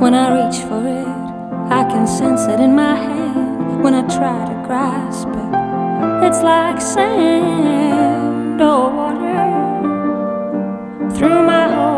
When I reach for it, I can sense it in my hand. When I try to grasp it, it's like sand or water through my whole